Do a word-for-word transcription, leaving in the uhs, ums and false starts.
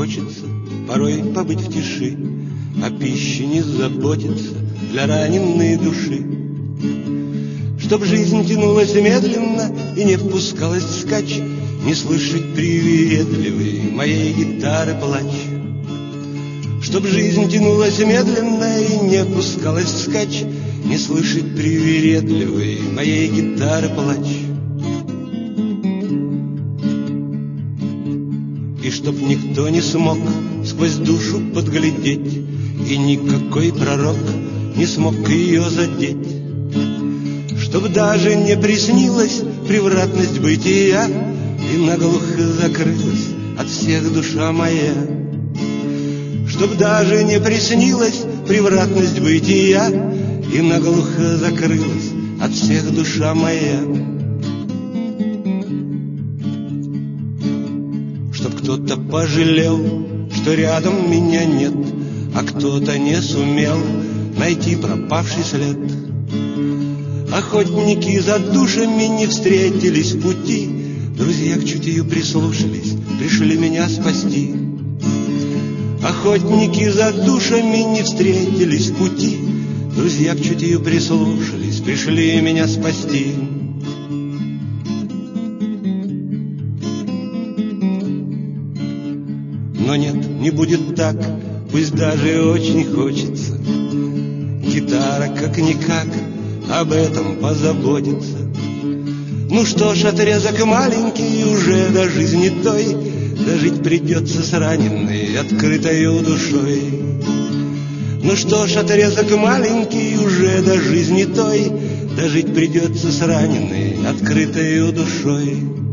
хочется порой побыть в тиши, о пище не заботиться для раненой души. Чтоб жизнь тянулась медленно и не впускалась вскачь, не слышать привередливой моей гитары плач. Чтоб жизнь тянулась медленно и не пускалась вскачь, не слышать привередливой моей гитары плач. И чтоб никто не смог сквозь душу подглядеть, и никакой пророк не смог ее задеть. Чтоб даже не приснилась превратность бытия, и наглухо закрылась от всех душа моя. Чтоб даже не приснилась превратность бытия, и наглухо закрылась от всех душа моя. Чтоб кто-то пожалел, что рядом меня нет, а кто-то не сумел найти пропавший след. Охотники за душами не встретились в пути, друзья к чутью прислушались, пришли меня спасти. Охотники за душами не встретились в пути, друзья к чутью прислушались, пришли меня спасти. Но нет, не будет так, пусть даже очень хочется. Гитара как-никак об этом позаботится. Ну что ж, отрезок маленький уже до жизни той, дожить придется с раненной, открытою душой. Ну что ж, отрезок маленький уже до жизни той, дожить придется с раненной, открытою душой.